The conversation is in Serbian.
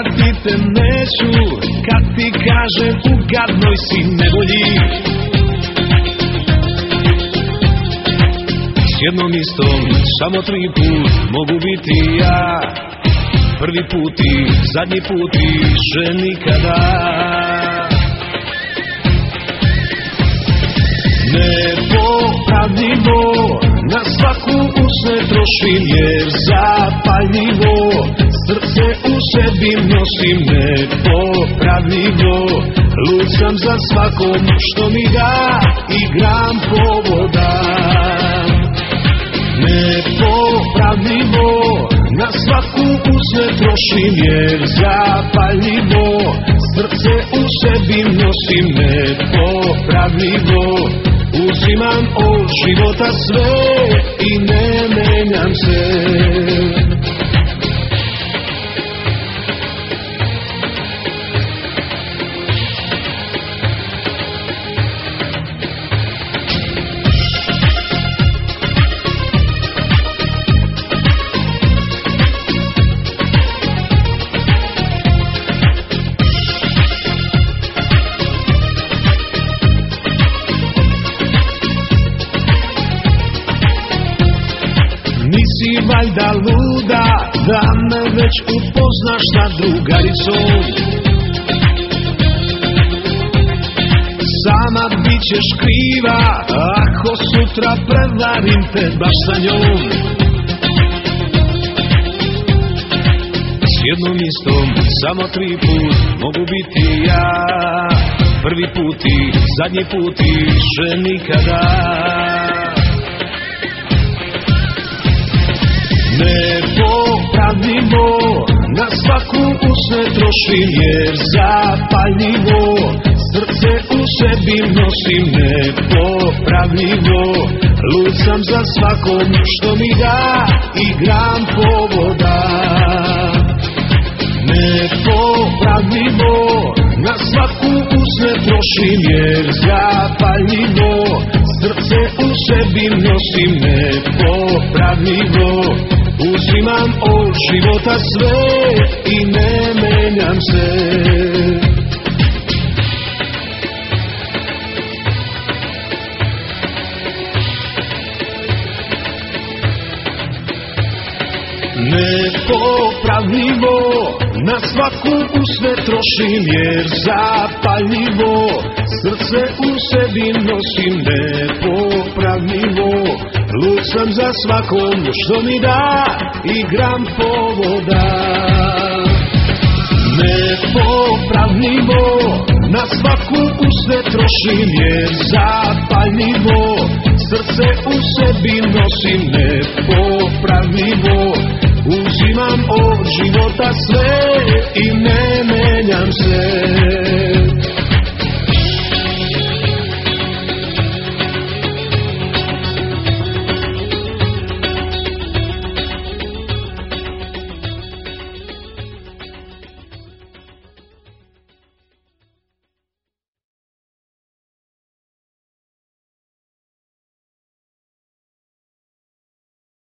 vratite neću, kad ti kažem u gadnoj si nevolji. S jednom istom samo 3 put mogu biti ja, prvi put i zadnji put i više nikada. Nepopravljivo na svaku usne trošim, jer zapaljivo srce u sebi nosim. Nepopravljivo lud sam za svakom što mi da i gram povoda. Nepopravljivo na svaku usne trošim, jer zapaljivo srce u sebi nosim. Nepopravljivo uzimam od života sve i ne menjam se. Nisi valjda luda da me već upoznaš sa drugaricom. Sama bit ćeš kriva ako sutra prevarim te baš sa njom. S jednom istom samo 3 put mogu biti ja, prvi put i zadnji put i više nikada. Nepopravljivo na svaku usne trošim, jer zapaljivo srce u sebi nosim. Nepopravljivo lud sam za svakom što mi da i gram povoda. Nepopravljivo na svaku usne trošim, jer zapaljivo srce u sebi nosim. Nepopravljivo uzimam od života sve i ne menjam se. Nepopravljivo na svaku usne trošim, jer zapaljivo srce u sebi nosim. Nepopravljivo lud sam za svakom što mi da i gram povoda. Nepopravljivo na svaku usne trošim, jer zapaljivo srce u sebi nosim. Nepopravljivo uzimam od života sve i ne menjam se.